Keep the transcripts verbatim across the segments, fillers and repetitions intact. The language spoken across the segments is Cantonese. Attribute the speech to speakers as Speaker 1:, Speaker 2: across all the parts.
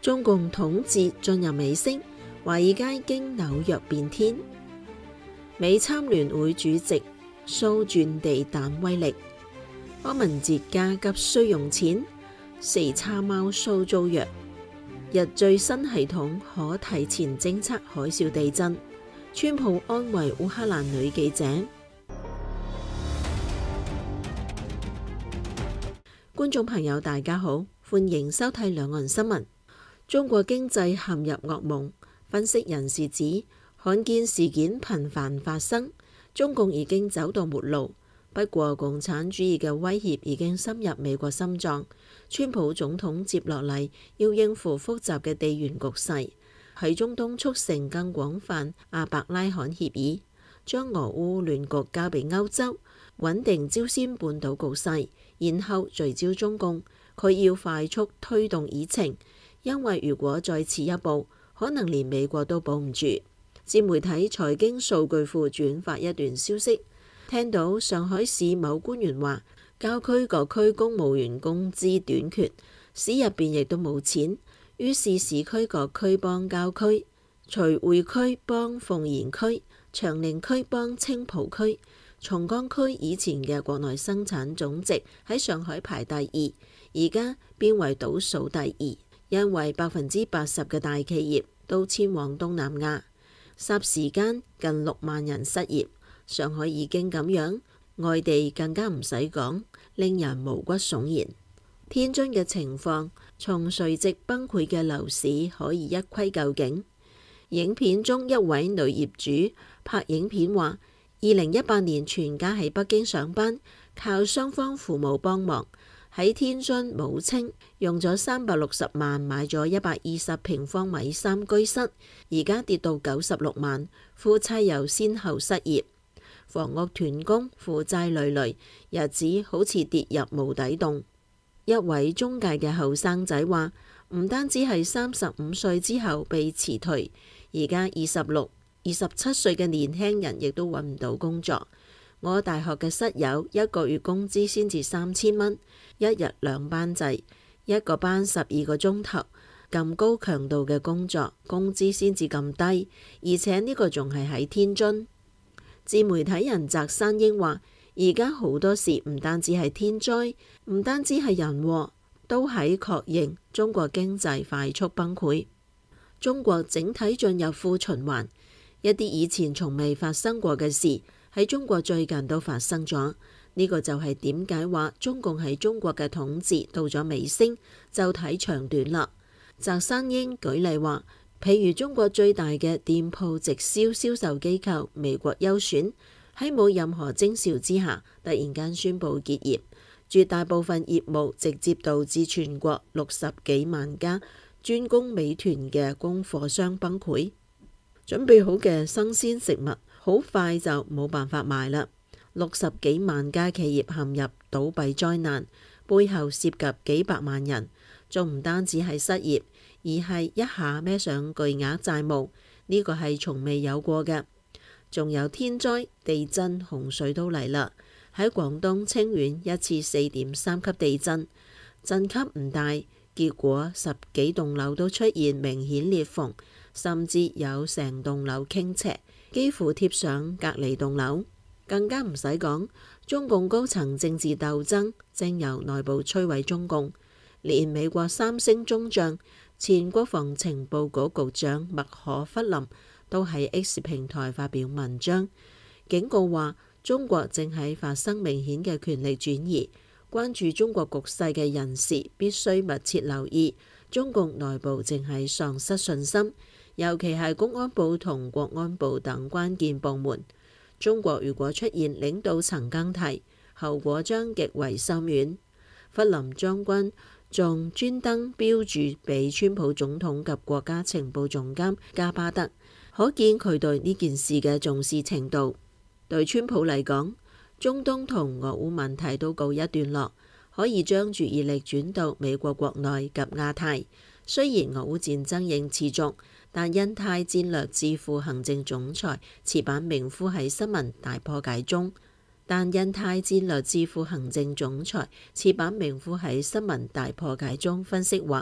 Speaker 1: 中共統治進入尾聲，華爾街經紐約變天。美參聯會主席蘇鑽地彈威力，柯文哲加急需用錢，四叉貓蘇租約。日最新系統可提前偵測海嘯地震。川普安慰烏克蘭女記者。觀眾朋友大家好，歡迎收睇兩岸新聞。中國經濟陷入噩夢，分析人士指罕見事件頻繁發生，中共已經走到末路。不過共產主義嘅威脅已經深入美國心臟，川普總統接落嚟要應付複雜嘅地緣局勢，喺中東促成更廣泛阿伯拉罕協議，將俄烏亂局交俾歐洲，穩定朝鮮半島局勢，然後聚焦中共。佢要快速推動議程，因為如果再遲一步，可能連美國都保唔住。自媒體財經數據庫轉發一段消息，聽到上海市某官員話，郊區各區公務員工資短缺，市入邊亦都冇錢，於是市區各區幫郊區，徐匯區幫奉賢區，長寧區幫青浦區，松江區以前嘅國內生產總值喺上海排第二，而家變為倒數第二，因為百分之八十嘅大企業都遷往東南亞，霎時間近六萬人失業。上海已經咁樣，外地更加唔使講，令人毛骨悚然。天津嘅情況，從垂直崩潰嘅樓市可以一窺究竟。影片中一位女業主拍影片話，二零一八年全家喺北京上班，靠雙方父母幫忙，喺天津武清用咗三百六十萬買咗一百二十平方米三居室，而家跌到九十六萬，夫妻又先後失業。房屋斷供，負債累累，日子好似跌入無底洞。一位中介嘅後生仔話，唔單止係三十五歲之後被辭退，而家二十六、二十七歲嘅年輕人亦都揾唔到工作。我大學嘅室友一個月工資先至三千蚊，一日兩班制，一個班十二個鐘頭，咁高強度嘅工作，工資先至咁低，而且呢個仲係喺天津。自媒體人翟山英話，而家好多事唔單止係天災，唔單止係人禍，都喺確認中國經濟快速崩潰。中國整體進入負循環，一啲以前從未發生過嘅事喺中國最近都發生咗。呢個就係點解話中共喺中國嘅統治到咗尾聲，就睇長短啦。翟山英舉例話，譬如中國最大嘅店鋪直銷銷售機構美國優選，喺冇任何徵兆之下，突然間宣布結業，絕大部分業務直接導致全國六十幾萬家專攻美團嘅供貨商崩潰，準備好嘅新鮮食物好快就冇辦法賣啦。六十幾萬家企業陷入倒閉災難，背後涉及幾百萬人，仲唔單止係失業，而係一下孭上巨額債務，呢個係從未有過嘅。仲有天災、地震、洪水都嚟啦。喺廣東清遠一次四點三級地震，震級唔大，結果十幾棟樓都出現明顯裂縫，甚至有成棟樓傾斜，幾乎貼上隔離棟樓。更加唔使講，中共高層政治鬥爭正由內部摧毀中共，連美國三星中將、前國防情報局局長麥可弗林都喺 X 平台發表文章，警告話中國正喺發生明顯嘅權力轉移，關注中國局勢嘅人士必須密切留意，中共內部正係喪失信心，尤其係公安部同國安部等關鍵部門。中國如果出現領導層更替，後果將極為深遠。弗林將軍仲專登標注俾川普總統及國家情報總監加巴特，可見佢對呢件事嘅重視程度。對川普嚟講，中東同俄烏問題都告一段落，可以將注意力轉到美國國內及亞太。雖然俄烏戰爭仍持續，但印太戰略智庫行政總裁矢板明夫喺新聞大破解中，但印太戰略智庫行政總裁矢板明夫喺新聞大破解中分析話，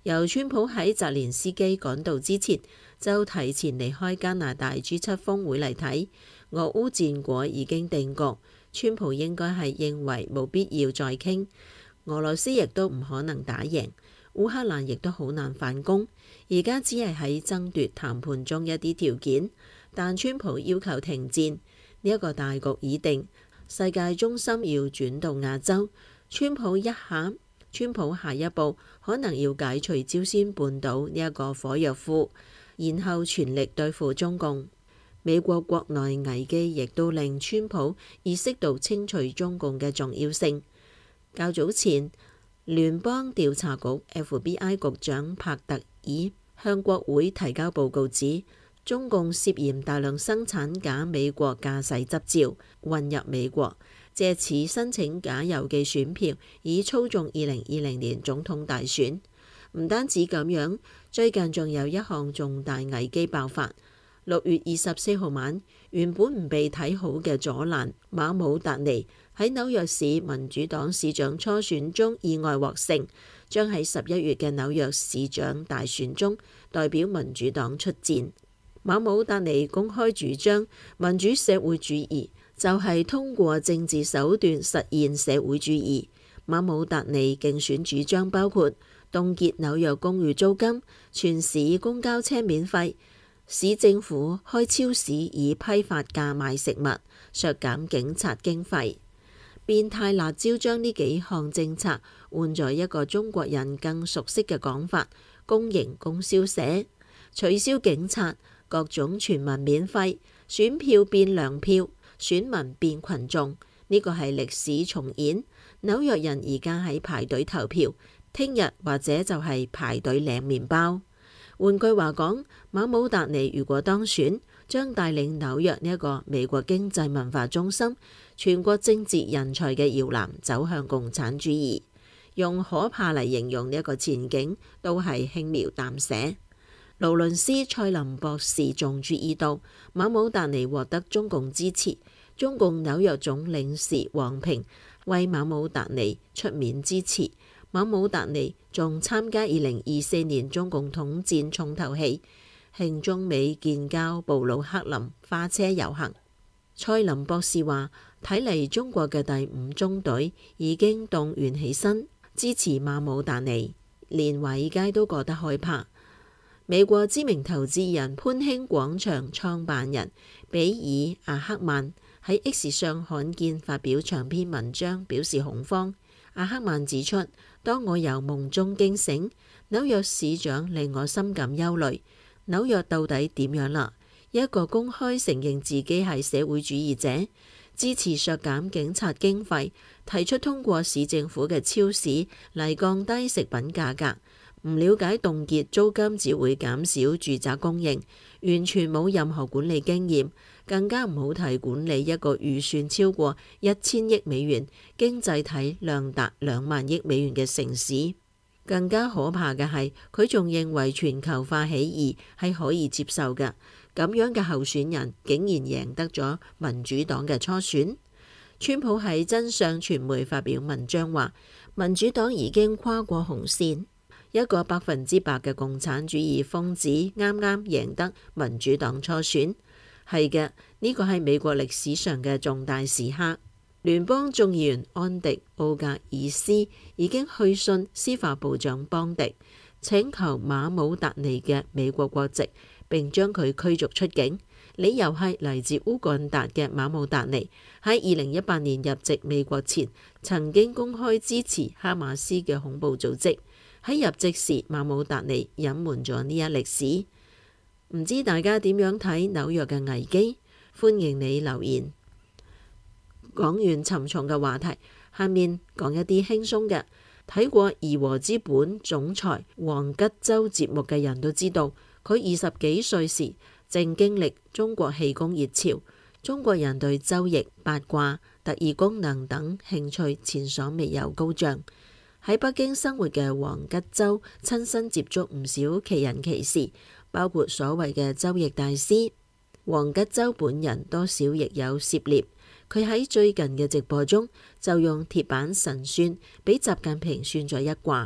Speaker 1: 由川普喺澤連斯基趕到之前就提前離開加拿大 G 七 峰會嚟睇，俄烏戰果已經定局。川普應該係認為冇必要再傾，俄羅斯亦都唔可能打贏，烏克蘭亦都好難反攻。而家只係喺爭奪談判中一啲條件，但川普要求停戰，呢一個大局已定，世界中心要轉到亞洲。川普一下，川普下一步可能要解除朝鮮半島呢一個火藥庫，然後全力對付中共。美國國內危機亦都令川普意識到清除中共嘅重要性。較早前，聯邦調查局 F B I 局長帕特爾向國會提交報告指，中共涉嫌大量生產假美國駕駛執照，運入美國，借此申請假郵寄選票，以操縱二零二零年總統大選。唔單止咁樣，最近仲有一項重大危機爆發。六月二十四號晚，原本唔被睇好嘅左蘭馬姆達尼喺紐約市民主黨市長初選中意外獲勝，將喺十一月嘅紐約市長大選中代表民主黨出戰。馬姆達尼公開主張民主社會主義就係通過政治手段實現社會主義。馬姆達尼競選主張包括凍結紐約公寓租金、全市公交車免費、市政府開超市以批發價賣食物、削減警察經費。變態辣椒將呢幾項政策換咗一個中國人更熟悉嘅講法：公營供銷社，取消警察，各種全民免費，選票變糧票，選民變群眾。呢個係歷史重演。紐約人而家喺排隊投票，聽日或者就係排隊領麵包。換句話講，馬姆達尼如果當選，將帶領紐約呢一個美國經濟文化中心、全國政治人才嘅搖籃走向共產主義。用可怕嚟形容呢一個前景，都係輕描淡寫。勞倫斯蔡林博士仲注意到，馬姆達尼獲得中共支持，中共紐約總領事王平為馬姆達尼出面支持。馬姆達尼仲參加二零二四年中共統戰重頭戲，慶中美建交布魯克林花車遊行。蔡林博士話：睇嚟中國嘅第五中隊已經動員起身支持馬姆達尼，連華爾街都覺得害怕。美國知名投資人潘興廣場創辦人比爾·阿克曼喺 X 上罕見發表長篇文章，表示恐慌。阿克曼指出，當我由夢中驚醒，紐約市長令我深感憂慮。紐約到底點樣啦？一個公開承認自己係社會主義者，支持削減警察經費，提出通過市政府嘅超市嚟降低食品價格，唔了解凍結租金只會減少住宅供應，完全冇任何管理經驗，更加唔好提管理一個預算超過一千億美元、經濟體量達兩萬億美元嘅城市。更加可怕嘅係，佢仲認為全球化起義係可以接受嘅。咁樣嘅候選人竟然贏得咗民主黨嘅初選。川普喺真相傳媒發表文章話，民主黨已經跨過紅線。一個百分之百嘅共產主義瘋子啱啱贏得民主黨初選。係嘅，呢個係美國歷史上嘅重大時刻。聯邦眾議員安迪奧格爾斯已經去信司法部長邦迪，請求馬姆達尼嘅美國國籍，並將佢驅逐出境。理由係嚟自烏干達嘅馬姆達尼喺二零一八年入籍美國前，曾經公開支持哈馬斯嘅恐怖組織。喺入籍時，馬姆達尼隱瞞咗呢一歷史。唔知大家點樣睇紐約嘅危機？歡迎你留言。講完沉重嘅話題，下面講一啲輕鬆嘅。睇過《頤和資本》總裁黃吉洲節目嘅人都知道，佢二十幾歲時正經歷中國氣功熱潮，中國人對周易、八卦、特異功能等興趣前所未有高漲。喺北京生活嘅黃吉洲親身接觸唔少奇人奇事，包括所謂嘅周易大師。黃吉洲本人多少亦有涉獵。佢喺最近嘅直播中就用鐵板神算俾習近平算咗一卦，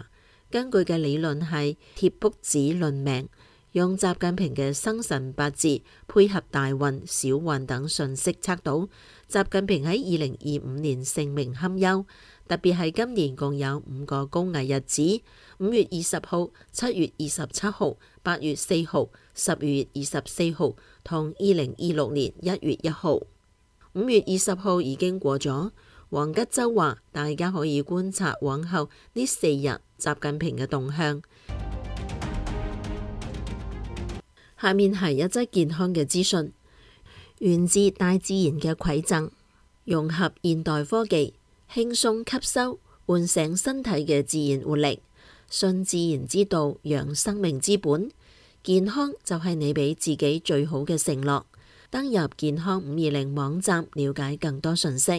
Speaker 1: 根據嘅理論係貼卜子論命，用習近平嘅生辰八字配合大運、小運等信息測到習近平喺二零二五年性命堪憂，特別係今年共有五個高危日子：五月二十號、七月二十七號、八月四號、十月二十四號同二零二六年一月一號。五月二十號已經過咗，黃吉洲話大家可以觀察往後呢四日習近平嘅動向。下面係一則健康嘅資訊，源自大自然嘅饋贈，融合現代科技，輕鬆吸收，喚醒身體嘅自然活力，順自然之道，養生命之本。健康就係你俾自己最好嘅承諾。登入健康五二零網站了解更多信息。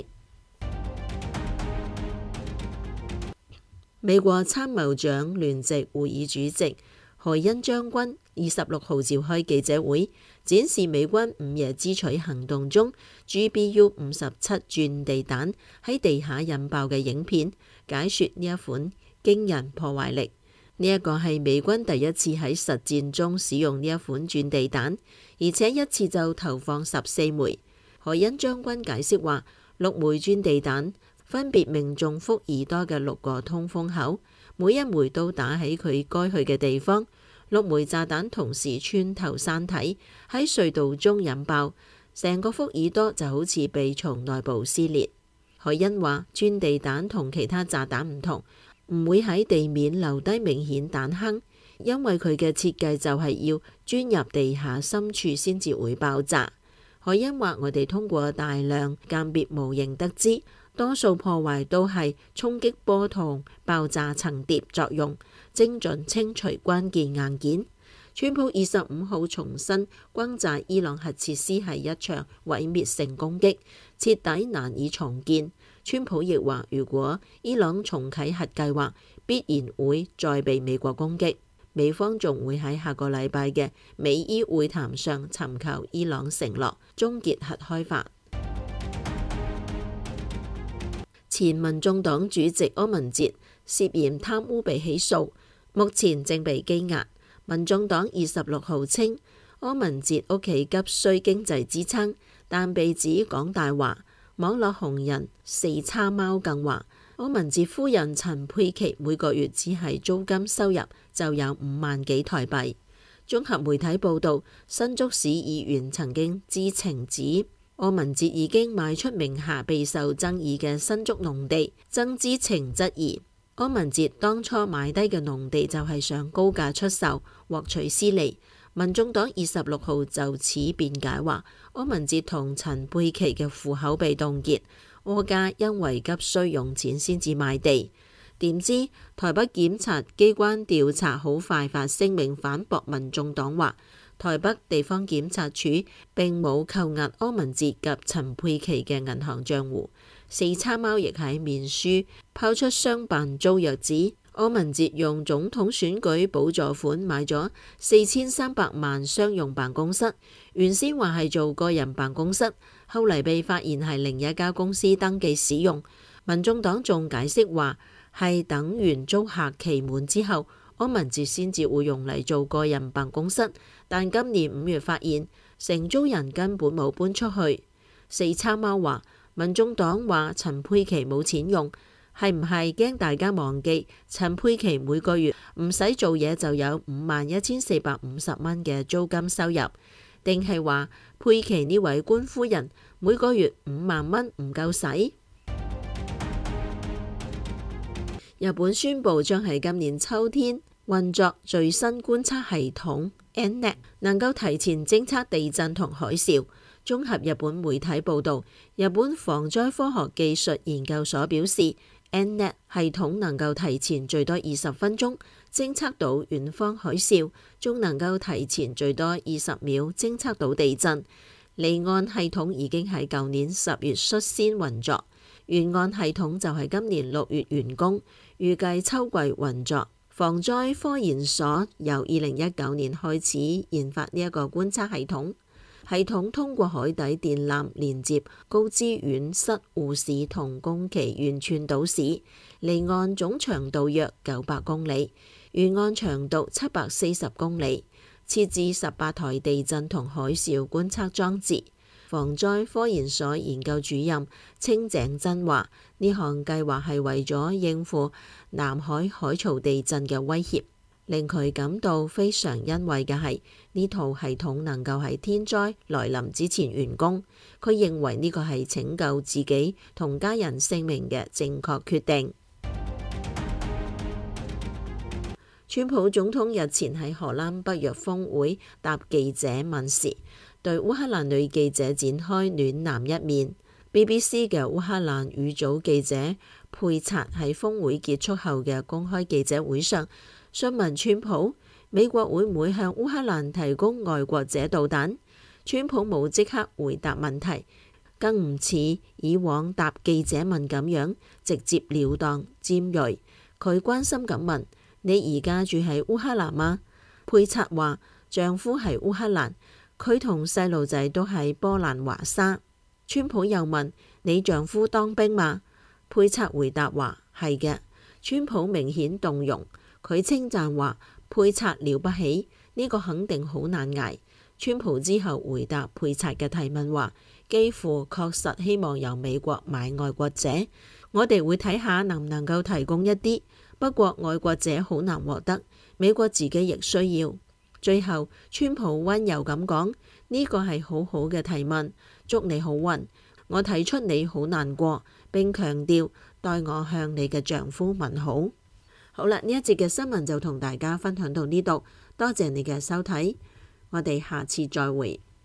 Speaker 1: 美國參謀長聯席會議主席海恩將軍二十六號召開記者會，展示美軍午夜之取行動中 G B U 五十七鑽地彈喺地下引爆嘅影片，解說呢一款驚人破壞力。呢一個係美軍第一次喺實戰中使用呢一款鑽地彈，而且一次就投放十四枚。海恩將軍解釋話，六枚鑽地彈分別命中福爾多嘅六個通風口，每一枚都打喺佢該去嘅地方。六枚炸彈同時穿透山體，喺隧道中引爆，成個福爾多就好似被從內部撕裂。海恩話，鑽地彈同其他炸彈唔同，唔會喺地面留低明顯彈坑，因為佢嘅設計就係要鑽入地下深處先至會爆炸。海恩話，我哋通過大量鑑別模型得知，多數破壞都係衝擊波同爆炸層疊作用，精準清除關鍵硬件。川普二十五號重申，轟炸伊朗核設施係一場毀滅性攻擊，徹底難以重建。川普亦話，如果伊朗重啟核計劃，必然會再被美國攻擊。美方仲會喺下個禮拜嘅美伊會談上尋求伊朗承諾終結核開發。前民眾黨主席柯文哲涉嫌貪污被起訴，目前正被羈押。民眾黨二十六號稱，柯文哲屋企急需經濟支撐，但被指講大話。網絡紅人四叉貓更話，柯文哲夫人陳佩琪每個月只係租金收入就有五萬幾台幣。綜合媒體報導，新竹市議員曾經知情指，柯文哲已經賣出名下備受爭議嘅新竹農地。曾知情質疑，柯文哲當初買低嘅農地就係想高價出售，獲取私利。民眾黨二十六號就此辯解話，柯文哲同陳佩琪嘅戶口被凍結，柯家因為急需用錢先至賣地。點知台北檢察機關調查好快發聲明反駁民眾黨話，台北地方檢察署並冇扣押柯文哲及陳佩琪嘅銀行賬戶。四叉貓亦喺面書拋出商辦租約指，柯文哲用總統選舉補助款買咗四千三百萬商用辦公室，原先話係做個人辦公室，後嚟被發現係另一家公司登記使用。民眾黨仲解釋話，係等完租客期滿之後，柯文哲先至會用嚟做個人辦公室，但今年五月發現承租人根本冇搬出去。四叉貓話，民眾黨話陳佩琪冇錢用，係唔係驚大家忘記陳佩琪每個月唔使做嘢就有五萬一千四百五十蚊嘅租金收入？定係話佩琪呢位官夫人每個月五萬蚊唔夠使？日本宣布將喺今年秋天運作最新觀測系統 N N E T， 能夠提前偵測地震同海嘯。綜合日本媒體報導，日本防災科學技術研究所表示，N N E T 系統能夠提前最多二十分鐘偵測到遠方海嘯，仲能夠提前最多二十秒偵測到地震。離岸系統已經喺舊年十月率先運作，沿岸系統就係今年六月完工，預計秋季運作。防災科研所由二零一九年開始研發呢一個觀測系統。 系統通過海底電纜連接高資院室戶市同宮崎縣川島市，離岸總長度約九百公里，沿岸長度七百四十公里，設置十八台地震同海嘯觀測裝置。防災科研所研究主任清井真話：呢項計劃係為咗應付南海海槽地震嘅威脅。令佢感到非常欣慰嘅係，呢套系統能夠喺天災來臨之前完工。佢認為呢個係拯救自己同家人性命嘅正確決定。川普總統日前喺荷蘭北約峰會答記者問時，對烏克蘭女記者展開暖男一面。B B C 嘅烏克蘭語組記者佩察喺峰會結束後嘅公開記者會上詢問川普，美國會唔會向烏克蘭提供愛國者導彈？川普冇即刻回答問題，更唔似以往答記者問咁樣直接了當尖銳。佢關心咁問：你而家住喺烏克蘭嗎？佩察話丈夫係烏克蘭，佢同細路仔都喺波蘭華沙。川普又問：你丈夫當兵嗎？佩察回答話係嘅。川普明顯動容，佢稱讚話佩察了不起，呢個肯定好難捱。川普之後回答佩察嘅提問話：幾乎確實希望由美國買愛國者，我哋會睇下能唔能夠提供一啲，不過愛國者好難獲得，美國自己亦需要。最後川普溫柔咁講：呢個係好好嘅提問，祝你好運。我睇出你好難過，並強調代我向你嘅丈夫問好。好啦，呢一節嘅新聞就同大家分享到呢度，多謝你嘅收睇，我哋下次再會。